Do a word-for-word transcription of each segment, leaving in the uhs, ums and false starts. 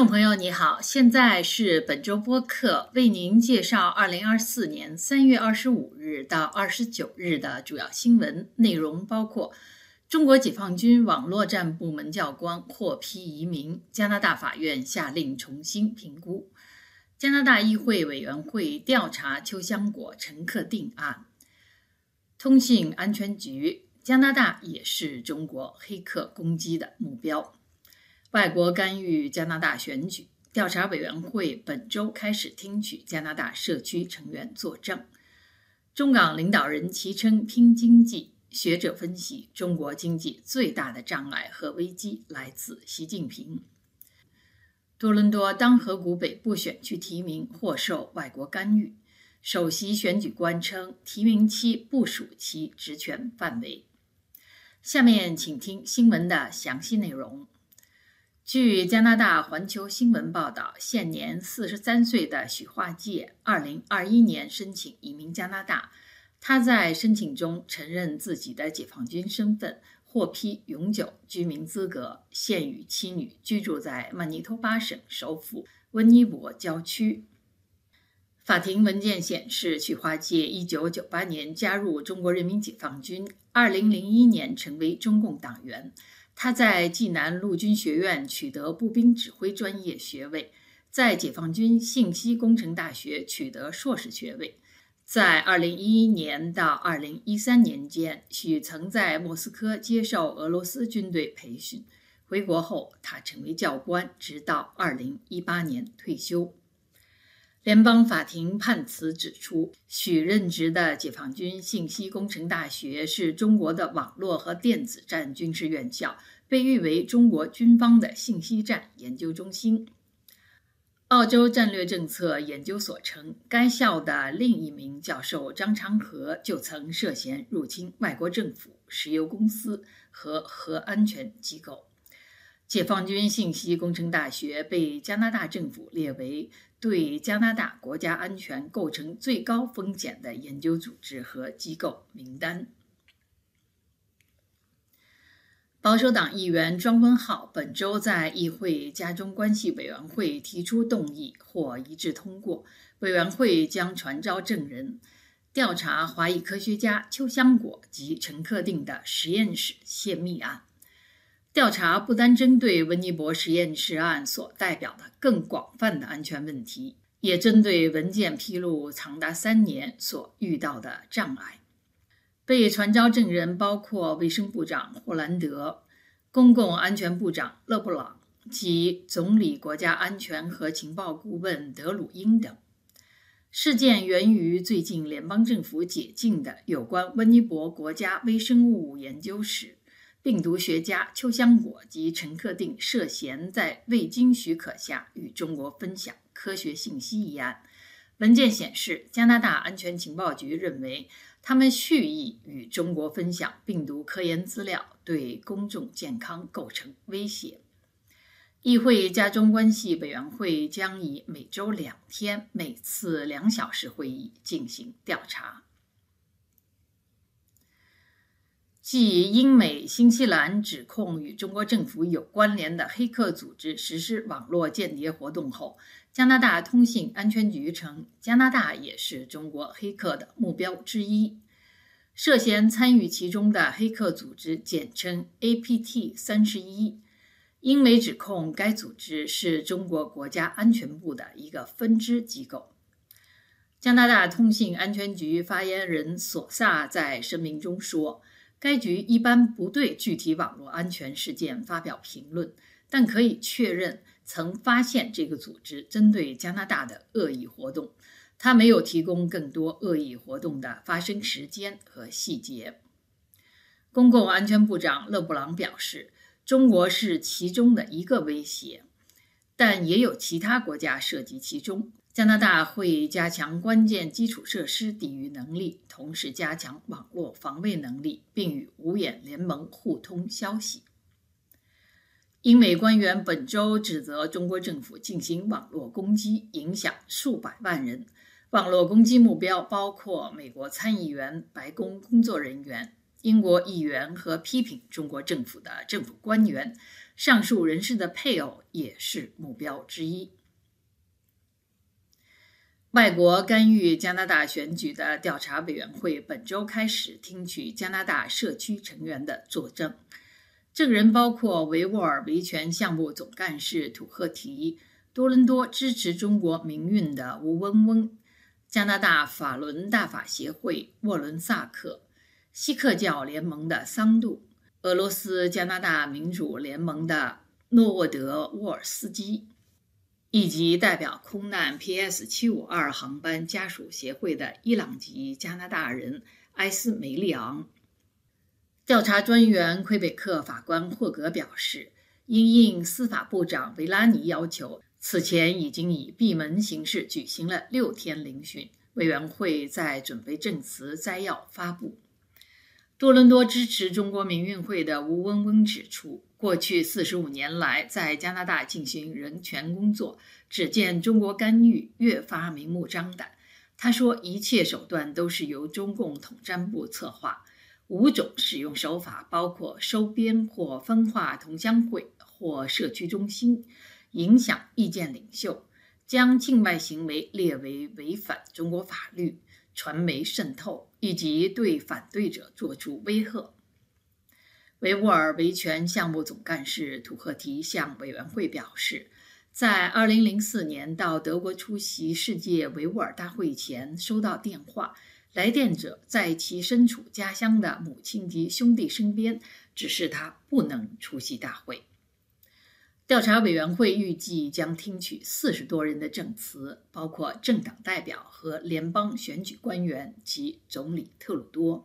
众朋友你好，现在是本周播客，为您介绍二零二四年三月二十五日到二十九日的主要新闻内容，包括中国解放军网络战部门教官获批移民，加拿大法院下令重新评估，加拿大议会委员会调查邱香果、陈克定案，通信安全局，加拿大也是中国黑客攻击的目标。外国干预加拿大选举，调查委员会本周开始听取加拿大社区成员作证。中港领导人齐称拼经济，学者分析中国经济最大的障碍和危机来自习近平。多伦多当河谷北部选区提名或受外国干预，首席选举官称提名期不属其职权范围。下面请听新闻的详细内容。据加拿大环球新闻报道，现年四十三岁的许化介二零二一年申请移民加拿大，他在申请中承认自己的解放军身份，获批永久居民资格，现与妻女居住在曼尼托巴省首府温尼伯郊区。法庭文件显示，许化介一九九八年加入中国人民解放军，二零零一年成为中共党员。他在济南陆军学院取得步兵指挥专业学位，在解放军信息工程大学取得硕士学位。在二零一一年到二零一三年间，许曾在莫斯科接受俄罗斯军队培训。回国后，他成为教官，直到二零一八年退休。联邦法庭判词指出，许任职的解放军信息工程大学是中国的网络和电子战军事院校，被誉为中国军方的信息战研究中心。澳洲战略政策研究所称，该校的另一名教授张长和就曾涉嫌入侵外国政府、石油公司和核安全机构。解放军信息工程大学被加拿大政府列为对加拿大国家安全构成最高风险的研究组织和机构名单。保守党议员庄文浩本周在议会加中关系委员会提出动议，或一致通过，委员会将传召证人，调查华裔科学家邱香果及陈克定的实验室泄密案。调查不单针对温尼伯实验室案所代表的更广泛的安全问题，也针对文件披露长达三年所遇到的障碍。被传召证人包括卫生部长霍兰德、公共安全部长勒布朗及总理国家安全和情报顾问德鲁英等。事件源于最近联邦政府解禁的有关温尼伯国家微生物研究室病毒学家邱香果及陈克定涉嫌在未经许可下与中国分享科学信息一案。文件显示，加拿大安全情报局认为他们蓄意与中国分享病毒科研资料，对公众健康构成威胁。议会加中关系委员会将以每周两天、每次两小时会议进行调查。继英美新西兰指控与中国政府有关联的黑客组织实施网络间谍活动后，加拿大通信安全局称，加拿大也是中国黑客的目标之一。涉嫌参与其中的黑客组织简称 A P T 三十一，英美指控该组织是中国国家安全部的一个分支机构。加拿大通信安全局发言人索萨在声明中说，该局一般不对具体网络安全事件发表评论，但可以确认曾发现这个组织针对加拿大的恶意活动。他没有提供更多恶意活动的发生时间和细节。公共安全部长勒布朗表示，中国是其中的一个威胁，但也有其他国家涉及其中。加拿大会加强关键基础设施抵御能力，同时加强网络防卫能力，并与五眼联盟互通消息。英美官员本周指责中国政府进行网络攻击，影响数百万人。网络攻击目标包括美国参议员、白宫工作人员、 英国议员和批评中国政府的政府官员，上述人士的配偶也是目标之一。外国干预加拿大选举的调查委员会本周开始听取加拿大社区成员的作证，证人包括维吾尔维权项目总干事土赫提、多伦多支持中国民运的吴温温、加拿大法伦大法协会沃伦萨克、锡克教联盟的桑杜、俄罗斯加拿大民主联盟的诺沃德沃尔斯基，以及代表空难 P S 七五二 航班家属协会的伊朗籍加拿大人埃斯梅利昂。调查专员魁北克法官霍格表示，因应司法部长维拉尼要求，此前已经以闭门形式举行了六天聆讯，委员会在准备证词摘要发布。多伦多支持中国民运会的吴温温指出，过去四十五年来在加拿大进行人权工作，只见中国干预越发明目张胆。他说，一切手段都是由中共统战部策划，五种使用手法包括收编或分化同乡会或社区中心，影响意见领袖，将境外行为列为违反中国法律，传媒渗透，以及对反对者作出威吓。维吾尔维权项目总干事土赫提向委员会表示，在二零零四年到德国出席世界维吾尔大会前收到电话，来电者在其身处家乡的母亲及兄弟身边，指示他不能出席大会。调查委员会预计将听取四十多人的证词，包括政党代表和联邦选举官员及总理特鲁多。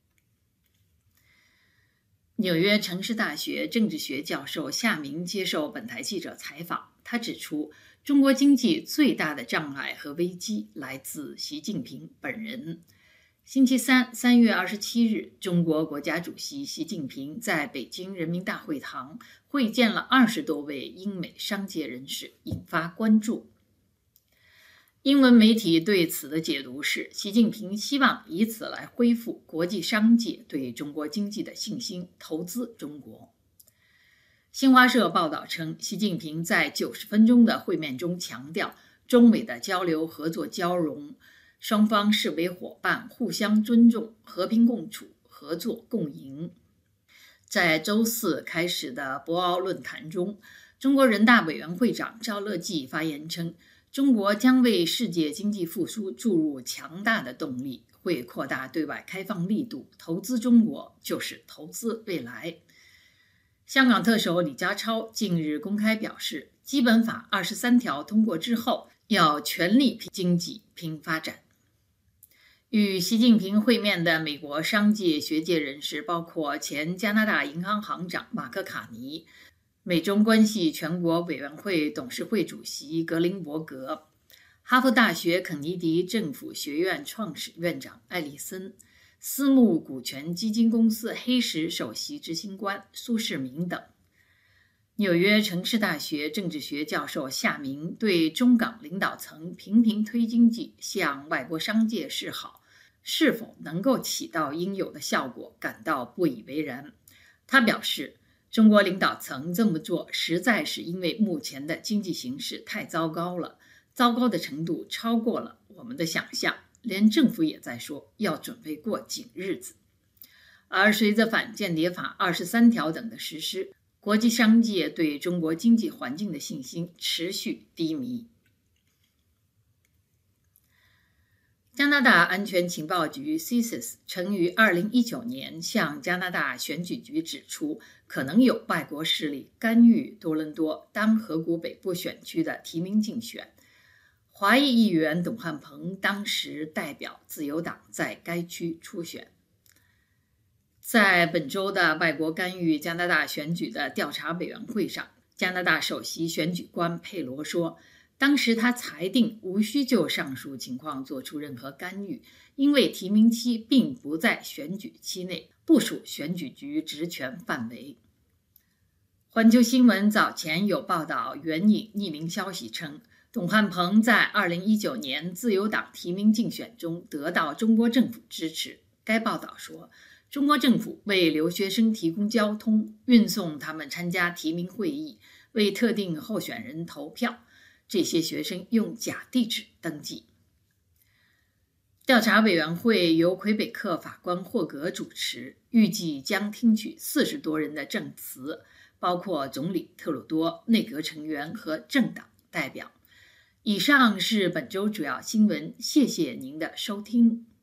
纽约城市大学政治学教授夏明接受本台记者采访，他指出，中国经济最大的障碍和危机来自习近平本人。星期三，三月二十七日，中国国家主席习近平在北京人民大会堂会见了二十多位英美商界人士，引发关注。英文媒体对此的解读是，习近平希望以此来恢复国际商界对中国经济的信心，投资中国。新华社报道称，习近平在九十分钟的会面中强调，中美的交流合作交融，双方视为伙伴，互相尊重，和平共处，合作共赢。在周四开始的博鳌论坛中，中国人大委员会长赵乐际发言称，中国将为世界经济复苏注入强大的动力，会扩大对外开放力度，投资中国就是投资未来。香港特首李家超近日公开表示，基本法二十三条通过之后，要全力拼经济、拼发展。与习近平会面的美国商界学界人士包括前加拿大银行行长马克卡尼、美中关系全国委员会董事会主席格林伯格、哈佛大学肯尼迪政府学院创始院长艾利森、私募股权基金公司黑石首席执行官苏世民等。纽约城市大学政治学教授夏明对中港领导层频频推经济向外国商界示好，是否能够起到应有的效果感到不以为然。他表示，中国领导层这么做实在是因为目前的经济形势太糟糕了，糟糕的程度超过了我们的想象，连政府也在说要准备过紧日子。而随着反间谍法二十三条等的实施，国际商界对中国经济环境的信心持续低迷。加拿大安全情报局 C I S I S 曾于二零一九年向加拿大选举局指出，可能有外国势力干预多伦多丹河谷北部选区的提名竞选。华裔议员董汉鹏当时代表自由党在该区初选。在本周的外国干预加拿大选举的调查委员会上，加拿大首席选举官佩罗说，当时他裁定无需就上述情况做出任何干预，因为提名期并不在选举期内，不属选举局职权范围。环球新闻早前有报道援引匿名消息称，董汉鹏在二零一九年自由党提名竞选中得到中国政府支持。该报道说， 中国政府为留学生提供交通，运送他们参加提名会议，为特定候选人投票。这些学生用假地址登记。调查委员会由魁北克法官霍格主持，预计将听取四十多人的证词，包括总理特鲁多、内阁成员和政党代表。以上是本周主要新闻，谢谢您的收听。